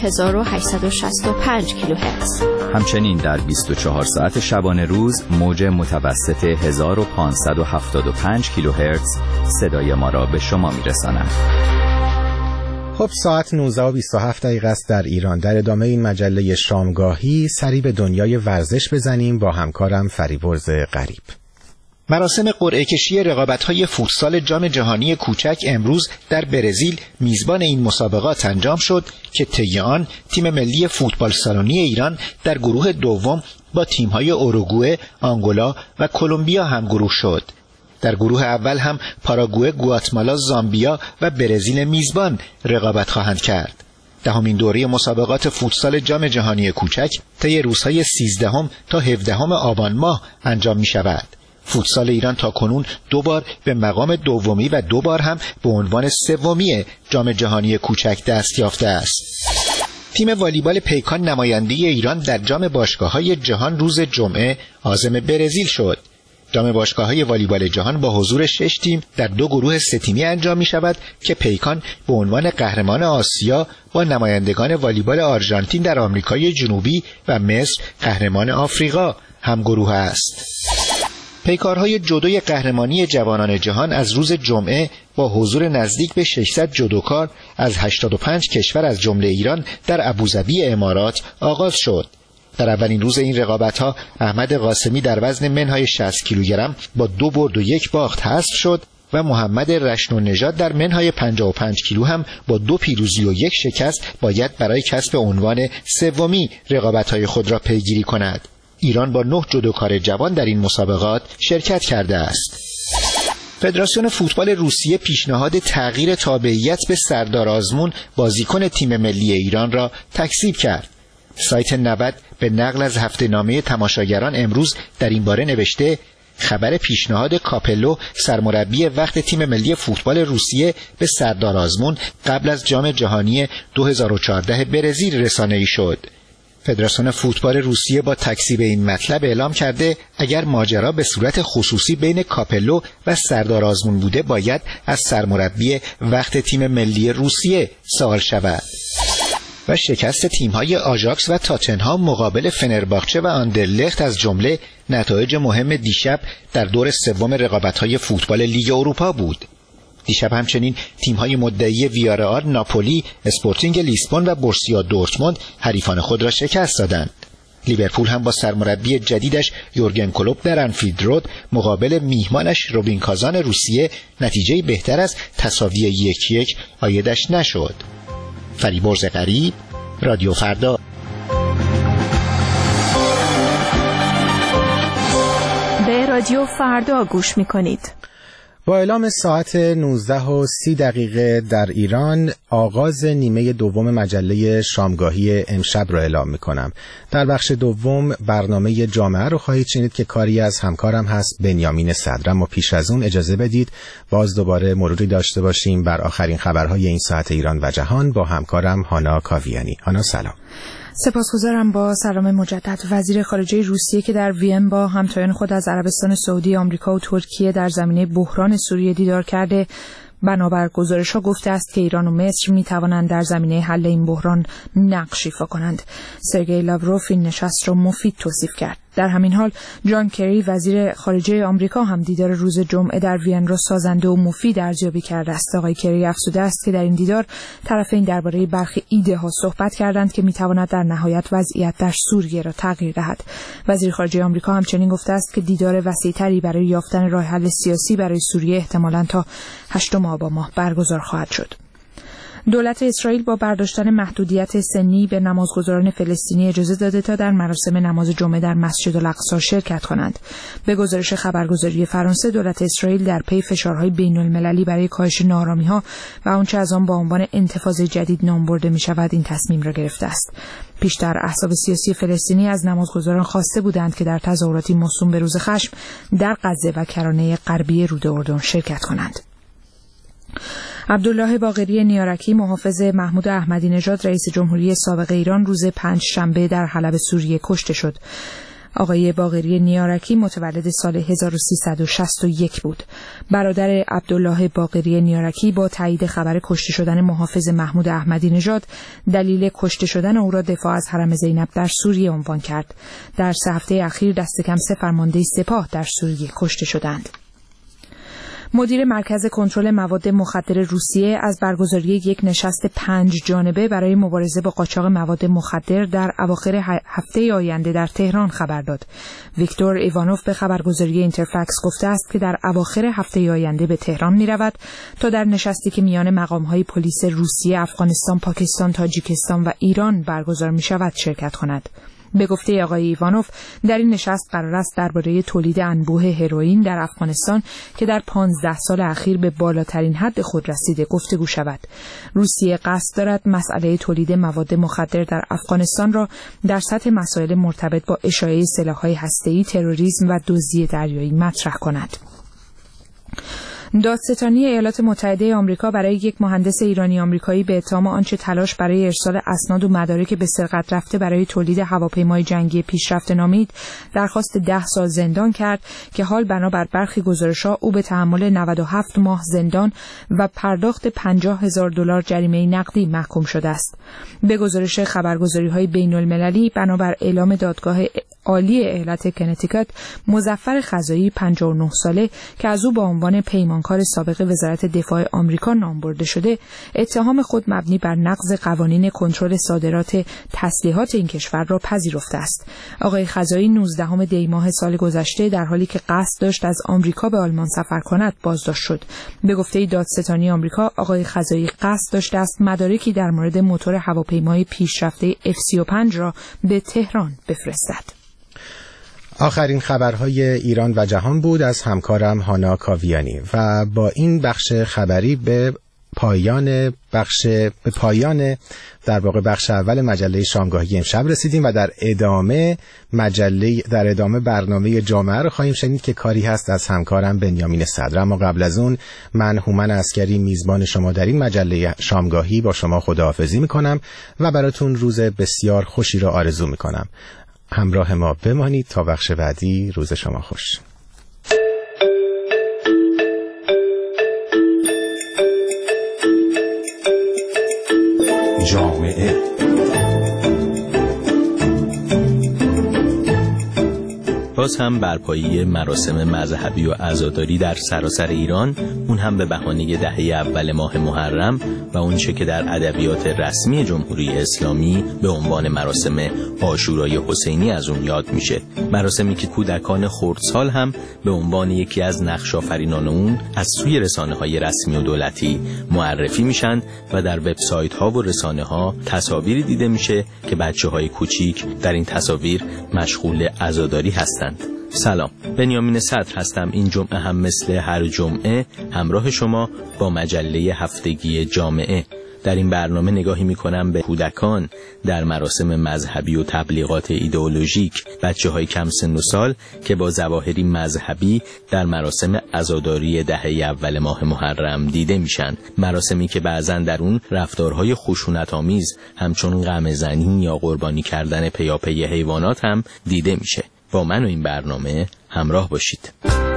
5865 کیلوهرتز. همچنین در 24 ساعت شبانه روز موج متوسط 1575 کیلوهرتز صدای ما را به شما میرساند. خب ساعت 19:27 است در ایران. در ادامه این مجله شامگاهی سری به دنیای ورزش بزنیم با همکارم فریبرز غریب. مراسم قرعه کشی رقابت‌های فوتسال جام جهانی کوچک امروز در برزیل میزبان این مسابقات انجام شد که طی آن تیم ملی فوتبال سالنی ایران در گروه دوم با تیم‌های اوروگوئه، آنگولا و کلمبیا همگروه شد. در گروه اول هم پاراگوئه، گواتمالا، زامبیا و برزیل میزبان رقابت خواهند کرد. دهمین دوره مسابقات فوتسال جام جهانی کوچک طی روزهای 13 تا 17 آبان ماه انجام می‌شود. فوتسال ایران تا کنون 2 بار به مقام دومی و 2 بار هم به عنوان سومی جام جهانی کوچک دست یافته است. تیم والیبال پیکان نماینده ایران در جام باشگاه‌های جهان روز جمعه عازم برزیل شد. جام باشگاه‌های والیبال جهان با حضور 6 تیم در 2 گروه 3 تیمی انجام می‌شود که پیکان به عنوان قهرمان آسیا با نمایندگان والیبال آرژانتین در آمریکای جنوبی و مصر قهرمان آفریقا همگروه است. پیکارهای جودوی قهرمانی جوانان جهان از روز جمعه با حضور نزدیک به 600 جودوکار از 85 کشور از جمله ایران در ابوظبی امارات آغاز شد. در اولین روز این رقابت‌ها احمد قاسمی در وزن منهای 60 کیلوگرم با 2 برد و 1 باخت حذف شد و محمد رشن نژاد در منهای 55 کیلو هم با 2 پیروزی و 1 شکست باید برای کسب عنوان سومی رقابت‌های خود را پیگیری کند. ایران با 9 جودوکار جوان در این مسابقات شرکت کرده است. فدراسیون فوتبال روسیه پیشنهاد تغییر تابعیت به سردار آزمون بازیکن تیم ملی ایران را تکذیب کرد. سایت 90 به نقل از هفته‌نامه تماشاگران امروز در این باره نوشته خبر پیشنهاد کاپلو سرمربی وقت تیم ملی فوتبال روسیه به سردار آزمون قبل از جام جهانی 2014 برزیل رسانه‌ای شد. فدراسیون فوتبال روسیه با تکذیب این مطلب اعلام کرده اگر ماجرا به صورت خصوصی بین کاپلو و سردار آزمون بوده باید از سرمربی وقت تیم ملی روسیه سوال شود. و شکست تیم‌های آژاکس و تاتنهام مقابل فنرباخچه و آندرلخت از جمله نتایج مهم دیشب در دور سوم رقابت‌های فوتبال لیگ اروپا بود. دیشب همچنین تیم‌های مدعی ویارئال، ناپولی، اسپورتینگ لیسبون و بورسیا دورتموند حریفان خود را شکست دادند. لیورپول هم با سرمربی جدیدش یورگن کلوپ در انفیلد رود مقابل میهمانش روبین کازان روسیه نتیجه بهتر از تساوی 1-1 عایدش نشد. فریبرز غریب، رادیو فردا. به رادیو فردا گوش می‌کنید. با اعلام ساعت 19:30 در ایران آغاز نیمه دوم مجله شامگاهی امشب را اعلام می‌کنم. در بخش دوم برنامه جامعه رو خواهید شنید که کاری از همکارم هست بنیامین صدر. اما پیش از اون اجازه بدید باز دوباره مروری داشته باشیم بر آخرین خبرهای این ساعت ایران و جهان با همکارم هانا کاویانی. هانا سلام. سپاسگزارم. با سلام مجدد. وزیر خارجه روسیه که در وین با همتایان خود از عربستان سعودی، آمریکا و ترکیه در زمینه بحران سوریه دیدار کرده، بنابر گزارش‌ها گفته است که ایران و مصر می‌توانند در زمینه حل این بحران نقش ایفا کنند. سرگئی لاوروف این نشست را مفید توصیف کرد. در همین حال جان کری وزیر خارجه آمریکا هم دیدار روز جمعه در وین را سازنده و مفید ارزیابی کرده است. آقای کری افزوده است که در این دیدار طرفین درباره برخی ایده‌ها صحبت کردند که می‌تواند در نهایت وضعیت در سوریه را تغییر دهد. وزیر خارجه آمریکا همچنین گفته است که دیدار وسیع‌تری برای یافتن راه حل سیاسی برای سوریه احتمالاً تا 8 آبان برگزار خواهد شد. دولت اسرائیل با برداشتن محدودیت سنی به نمازگزاران فلسطینی اجازه داده تا در مراسم نماز جمعه در مسجد الاقصی شرکت کنند. به گزارش خبرگزاری فرانسه، دولت اسرائیل در پی فشارهای بین‌المللی برای کاهش ناآرامی‌ها و آنچه از آن با عنوان انتفاضه جدید نام برده می‌شود این تصمیم را گرفته است. پیشتر احزاب سیاسی فلسطینی از نمازگزاران خواسته بودند که در تظاهراتی موسوم به روز خشم در غزه و کرانه غربی رود اردن شرکت کنند. عبدالله باقری نیارکی محافظ محمود احمدی نژاد رئیس جمهوری سابق ایران روز پنجشنبه در حلب سوریه کشته شد. آقای باقری نیارکی متولد سال 1361 بود. برادر عبدالله باقری نیارکی با تایید خبر کشته شدن محافظ محمود احمدی نژاد دلیل کشته شدن او را دفاع از حرم زینب در سوریه عنوان کرد. در 3 هفته اخیر دست کم 3 فرمانده سپاه در سوریه کشته شدند. مدیر مرکز کنترل مواد مخدر روسیه از برگزاری یک نشست 5 جانبه برای مبارزه با قاچاق مواد مخدر در اواخر هفته آینده در تهران خبر داد. ویکتور ایوانوف به خبرگزاری اینترفکس گفته است که در اواخر هفته آینده به تهران می‌رود تا در نشستی که میان مقام‌های پلیس روسیه، افغانستان، پاکستان، تاجیکستان و ایران برگزار می‌شود شرکت کند. به گفته آقای ایوانوف در این نشست قرار است درباره تولید انبوه هروئین در افغانستان که در 15 سال اخیر به بالاترین حد خود رسیده گفتگو شود. روسیه قصد دارد مسئله تولید مواد مخدر در افغانستان را در سطح مسائل مرتبط با اشاعه سلاح‌های هسته‌ای، تروریسم و دزدی دریایی مطرح کند. دادستانی ایالات متحده آمریکا برای یک مهندس ایرانی آمریکایی به اتهام آنچه تلاش برای ارسال اسناد و مدارک به سرقت رفته برای تولید هواپیمای جنگی پیشرفته نامید درخواست 10 سال زندان کرد که حال بنابر برخی گزارش‌ها او به تحمل 97 ماه زندان و پرداخت $50,000 جریمه نقدی محکوم شده است. به گزارش خبرگزاری‌های بین‌المللی بنابر اعلام دادگاه عالی ایالت کنتیکات، مظفر خزایی 59 ساله که از او با عنوان پیمانکار سابق وزارت دفاع آمریکا نام برده شده، اتهام خود مبنی بر نقض قوانین کنترل صادرات تسلیحات این کشور را پذیرفته است. آقای خزایی 19 دی ماه سال گذشته در حالی که قصد داشت از آمریکا به آلمان سفر کند بازداشت شد. به گفته دادستانی آمریکا، آقای خزایی قصد داشته است مدارکی در مورد موتور هواپیمای پیشرفته F-35 را به تهران بفرستد. آخرین خبرهای ایران و جهان بود از همکارم هانا کاویانی و با این بخش خبری به پایان در واقع بخش اول مجله شامگاهی امشب رسیدیم و در ادامه برنامه جامعه رو خواهیم شنید که کاری هست از همکارم بنیامین صدر. اما قبل از اون من هومن عسکری میزبان شما در این مجله شامگاهی با شما خداحافظی میکنم و براتون روز بسیار خوشی را آرزو میکنم. همراه ما بمانید تا بخش بعدی. روز شما خوش. با باز هم برپایی مراسم مذهبی و عزاداری در سراسر ایران، اون هم به بهانه دهه اول ماه محرم و اون چه که در ادبیات رسمی جمهوری اسلامی به عنوان مراسم عاشورای حسینی از اون یاد میشه. مراسمی که کودکان خردسال هم به عنوان یکی از نقش آفرینان اون از سوی رسانه‌های رسمی و دولتی معرفی میشن و در وبسایت‌ها و رسانه‌ها تصاویری دیده میشه که بچه‌های کوچیک در این تصاویر مشغول عزاداری هستند. سلام، بنیامین صدر هستم. این جمعه هم مثل هر جمعه همراه شما با مجله هفتگی جامعه. در این برنامه نگاهی میکنم به کودکان در مراسم مذهبی و تبلیغات ایدئولوژیک، بچه‌های کم سن و سال که با ظواهری مذهبی در مراسم عزاداری دهه اول ماه محرم دیده میشن. مراسمی که بعضن در اون رفتارهای خشونت‌آمیز همچون غم‌زنی یا قربانی کردن پیاپی حیوانات هم دیده میشه. با من و این برنامه همراه باشید.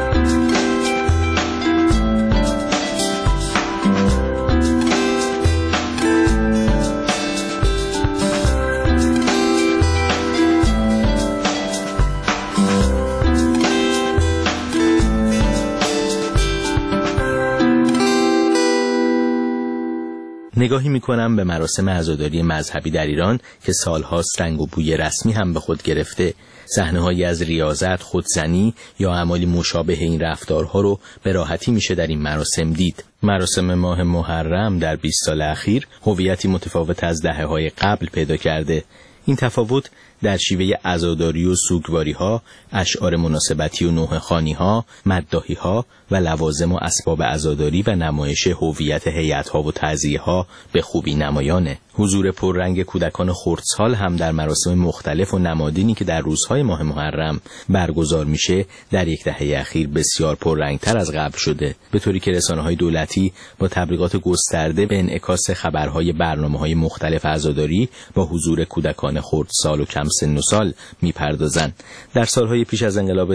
نگاهی میکنم به مراسم عزاداری مذهبی در ایران که سالهاست رنگ و بوی رسمی هم به خود گرفته. صحنه‌هایی از ریاضت، خودزنی یا اعمالی مشابه این رفتارها رو به راحتی میشه در این مراسم دید. مراسم ماه محرم در 20 سال اخیر هویتی متفاوت از دهه‌های قبل پیدا کرده. این تفاوت در شیوه عزاداری و سوگواری‌ها، اشعار مناسبتی و نوحه‌خوانی‌ها، مداحی‌ها و لوازم و اسباب عزاداری و نمایش هویت هیئت‌ها و تعزیه‌ها به خوبی نمایانه. حضور پررنگ کودکان خردسال هم در مراسم مختلف و نمادینی که در روزهای ماه محرم برگزار میشه در یک دهه اخیر بسیار پررنگتر از قبل شده، به طوری که رسانه‌های دولتی با تبلیغات گسترده به انعکاس خبرهای برنامه‌های مختلف عزاداری با حضور کودکان خردسال و کم سن و سال میپردازن. در سالهای پیش از انقلاب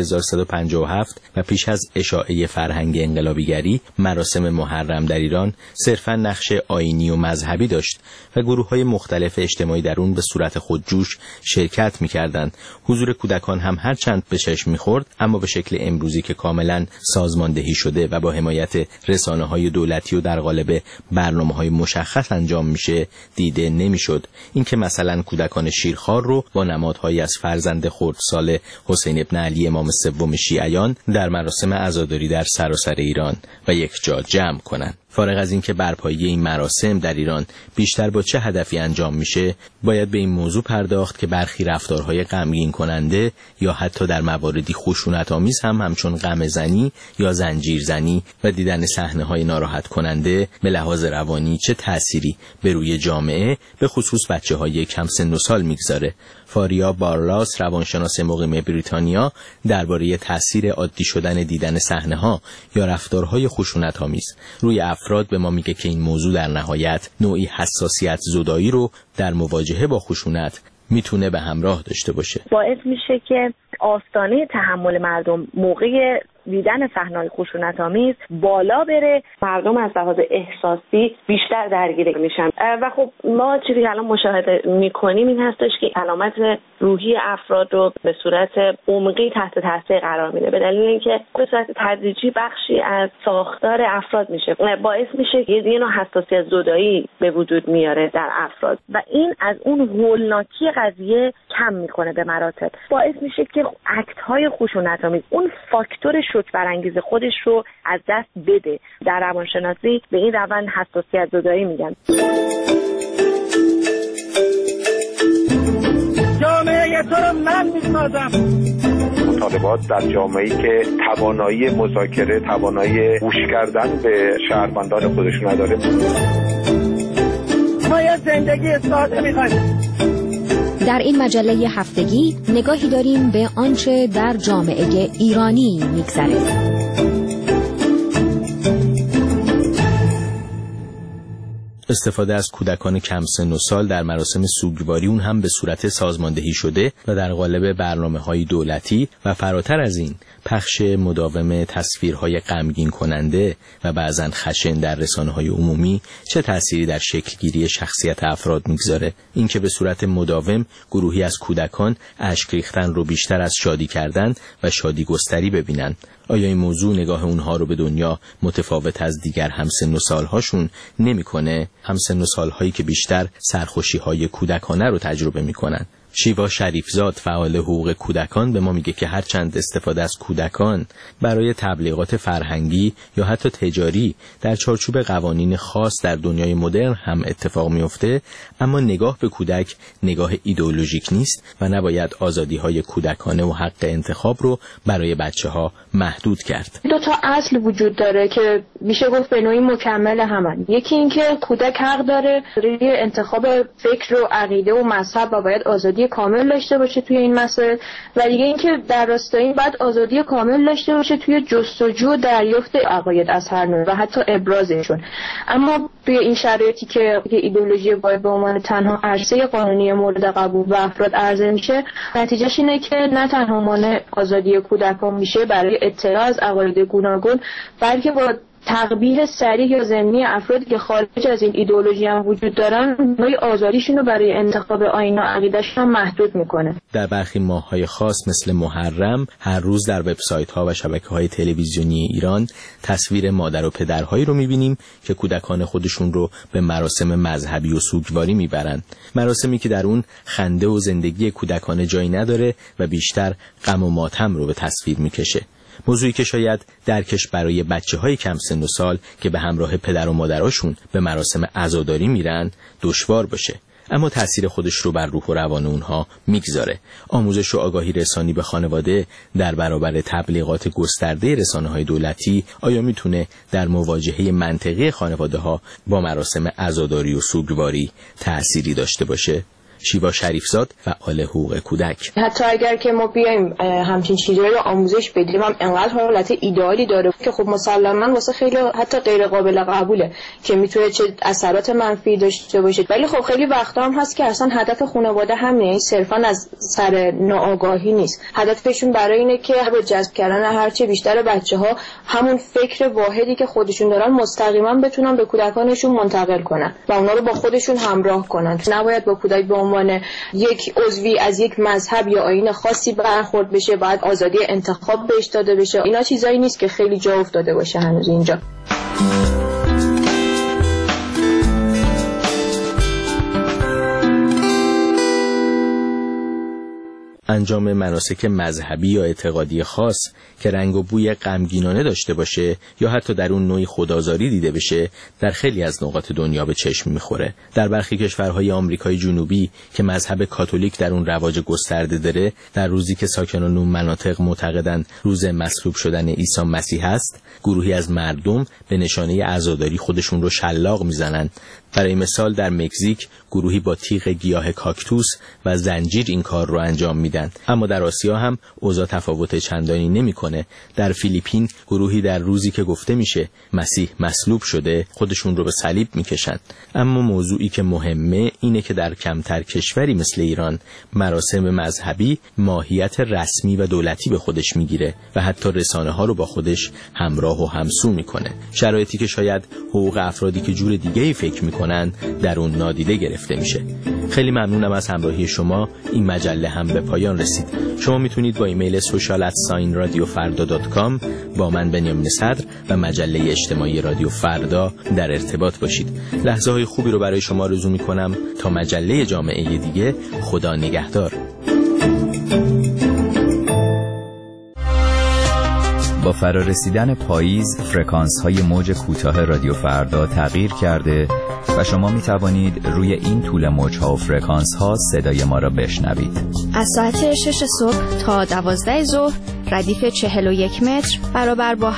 1357 و پیش از اشاعه فرهنگ انقلابیگری، مراسم محرم در ایران صرفاً نقش آیینی و مذهبی داشت و گروه‌های مختلف اجتماعی در اون به صورت خودجوش شرکت می‌کردند. حضور کودکان هم هر چند به چشم می‌خورد، اما به شکل امروزی که کاملاً سازماندهی شده و با حمایت رسانه‌های دولتی و در قالب برنامه‌های مشخص انجام میشه دیده نمی‌شد. اینکه مثلا کودکان شیرخوار رو با نمادهایی از فرزند خردسال حسین ابن علی امام سوم شیعیان در مراسم عزاداری در سراسر ایران و یک جا جمع کنند. فارغ از اینکه برپایی این مراسم در ایران بیشتر با چه هدفی انجام میشه، باید به این موضوع پرداخت که برخی رفتارهای غمگین کننده یا حتی در مواردی خشونت‌آمیز هم همچون غم‌زنی یا زنجیرزنی و دیدن صحنه‌های ناراحت کننده به لحاظ روانی چه تأثیری به روی جامعه به خصوص بچه‌های کم سن و سال میگذاره. فاریا بارلاس، روانشناس مقیم بریتانیا، درباره تأثیر عادی شدن دیدن صحنه‌ها یا رفتارهای خشونت‌آمیز روی افراد به ما میگه که این موضوع در نهایت نوعی حساسیت زدایی رو در مواجهه با خشونت میتونه به همراه داشته باشه. باعث میشه که آستانه تحمل مردم موقع دیدن صحنه‌های خشونت‌آمیز بالا بره، مردم از لحاظ احساسی بیشتر درگیر میشن و خب ما چیزی که الان مشاهده میکنیم این هستش که علامت روحی افراد رو به صورت عمقی تحت تاثیر قرار میده، به دلیل اینکه به صورت تدریجی بخشی از ساختار افراد میشه، باعث میشه یه نوع حساسیت زدایی به وجود میاره در افراد و این از اون هولناکی قضیه کم میکنه به مراتب، باعث میشه که اکت‌های خشونت‌آمیز اون فاکتور شوک برانگیز خودش رو از دست بده. در روانشناسی به این روند حساسیت زدایی میگن. جامعه تو رو من میسازم. مطالبات در جامعه‌ای که توانایی مذاکره، توانایی گوش کردن به شهروندان خودش نداره. ما یه زندگی ساده میخوایم. در این مجله هفتگی نگاهی داریم به آنچه در جامعه ایرانی میگذره. استفاده از کودکان کم سن و سال در مراسم سوگواری اون هم به صورت سازماندهی شده و در قالب برنامه‌های دولتی و فراتر از این پخش مداوم تصویرهای غمگین کننده و بعضاً خشن در رسانه‌های عمومی چه تأثیری در شکلگیری شخصیت افراد میگذاره؟ اینکه به صورت مداوم گروهی از کودکان اشک ریختن رو بیشتر از شادی کردن و شادی گستری ببینن. آیا این موضوع نگاه اونها رو به دنیا متفاوت از دیگر همسن و سالهاشون نمی‌کنه؟ همسن و سالهایی که بیشتر سرخوشی‌های کودکانه رو تجربه می‌کنن. شیوا شریفزاد فعال حقوق کودکان به ما میگه که هرچند استفاده از کودکان برای تبلیغات فرهنگی یا حتی تجاری در چارچوب قوانین خاص در دنیای مدرن هم اتفاق میفته، اما نگاه به کودک نگاه ایدئولوژیک نیست و نباید آزادی‌های کودکانه و حق انتخاب رو برای بچه‌ها محدود کرد. دو تا اصل وجود داره که میشه گفت به نوعی مکمل همن. یکی این که کودک حق داره برای انتخاب فکر و عقیده و مذهب و باید آزادی کامل داشته باشه توی این مسائل، و دیگه اینکه در راستای این بعد آزادی کامل داشته باشه توی جستجو و دریافت عقاید از هر نوع و حتی ابرازشون. اما توی این شرایطی که ایدئولوژی باید به عنوان تنها عرصه قانونی مورد قبول و افراد عرضه میشه، نتیجهش اینه که نه تنها مانع آزادی کودکان میشه برای اطلاع از عقاید گوناگون، بلکه با تقبیح صریح یا ضمنی افرادی که خارج از این ایدئولوژی هم وجود دارن، نوعی آزادیشون رو برای انتخاب آیین و عقیده‌شون هم محدود میکنه. در برخی ماه‌های خاص مثل محرم هر روز در وبسایت‌ها و شبکه‌های تلویزیونی ایران تصویر مادر و پدرهایی رو می‌بینیم که کودکان خودشون رو به مراسم مذهبی و سوگواری میبرند. مراسمی که در اون خنده و زندگی کودکانه جایی نداره و بیشتر غم و ماتم رو به تصویر میکشه. موضوعی که شاید درکش برای بچه‌های کم سن و سال که به همراه پدر و مادراشون به مراسم عزاداری میرن دشوار باشه، اما تأثیر خودش رو بر روح و روان اونها میگذاره. آموزش و آگاهی رسانی به خانواده در برابر تبلیغات گسترده رسانه‌های دولتی آیا میتونه در مواجهه منطقی خانواده‌ها با مراسم عزاداری و سوگواری تأثیری داشته باشه؟ شیوا شریفزاد فعال حقوق کودک: حتی اگر که ما بیایم همچین چیزایی رو آموزش بدیم، هم انقدر حالت ایدئالی داره که خب مسلماً واسه خیلی حتی غیر قابل قبوله که میتونه چه اثرات منفی داشته باشه. ولی خب خیلی وقتا هم هست که اصلا هدف خانواده همینه، صرفاً از سر ناآگاهی نیست. هدفشون برای اینه که به جذب کردن هرچه بیشتر بچه‌ها همون فکر واحدی که خودشون دارن مستقیما بتونن به کودکانشون منتقل کنن و اونا رو با خودشون همراه کنن. نباید با کودک به عنوان یک عضوی از یک مذهب یا آیین خاصی برخورد بشه، باید آزادی انتخاب بهش داده بشه. اینا چیزایی نیست که خیلی جا افتاده باشه هنوز اینجا. انجام مناسک مذهبی یا اعتقادی خاص که رنگ و بوی غمگینانه داشته باشه یا حتی در اون نوعی خودآزاری دیده بشه در خیلی از نقاط دنیا به چشم میخوره. در برخی کشورهای آمریکای جنوبی که مذهب کاتولیک در اون رواج گسترده داره، در روزی که ساکنان اون مناطق معتقدند روز مصلوب شدن عیسی مسیح است، گروهی از مردم به نشانه عزاداری خودشون رو شلاق میزنن. برای مثال در مکزیک گروهی با تیغ گیاه کاکتوس و زنجیر این کار رو انجام میدن. اما در آسیا هم اوضاع تفاوت چندانی نمیکنه. در فیلیپین گروهی در روزی که گفته میشه مسیح مصلوب شده خودشون رو به صلیب میکشن. اما موضوعی که مهمه اینه که در کمتر کشوری مثل ایران مراسم مذهبی ماهیت رسمی و دولتی به خودش میگیره و حتی رسانه ها رو با خودش همراه و همسو میکنه. شرایطی که شاید حقوق افرادی که جور دیگه‌ای فکر میکنن در اون نادیده گرفته میشه. خیلی ممنونم از همراهی شما. این مجله هم به پایان رسید. شما میتونید با ایمیل social@radiofarda.com با من بنیامین صدر و مجله اجتماعی رادیو فردا در ارتباط باشید. لحظه های خوبی رو برای شما آرزو میکنم. تا مجله جامعه دیگه، خدا نگهدار. با فرارسیدن پاییز فرکانس‌های موج کوتاه رادیو فردا تغییر کرده و شما می توانید روی این طول موج‌ها و فرکانس‌ها صدای ما را بشنوید. از ساعت 6 صبح تا 12 ظهر ردیف 41 متر برابر با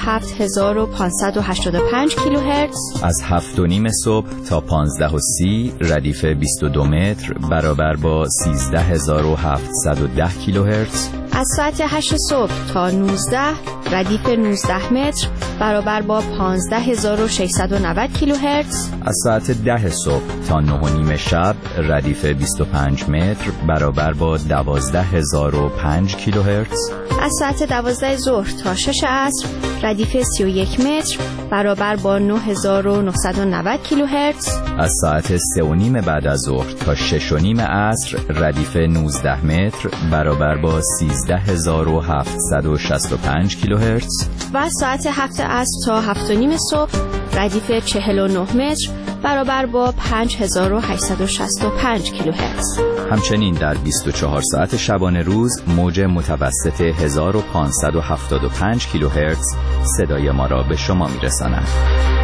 7585 کیلوهرتز. از 7:30 صبح تا 15:30 ردیف 22 متر برابر با 13710 کیلوهرتز. از ساعت 8 صبح تا 19 ردیف 19 متر برابر با 15690 کیلوهرتز. از ساعت 10 صبح تا 9:30 شب ردیف 25 متر برابر با 12005 کیلوهرتز. از ساعت 12 ظهر تا 6 عصر ردیف 31 متر برابر با 9990 کیلوهرتز. از ساعت 3:30 بعد از ظهر تا 6:30 عصر ردیف 19 متر برابر با 13765 کیلوهرتز. و از ساعت 7 عصر تا 7:30 صبح ردیف 49 متر برابر با 5865 کیلوهرتز. همچنین در 24 ساعت شبانه روز موج متوسط 1575 کیلوهرتز صدای ما را به شما میرساند.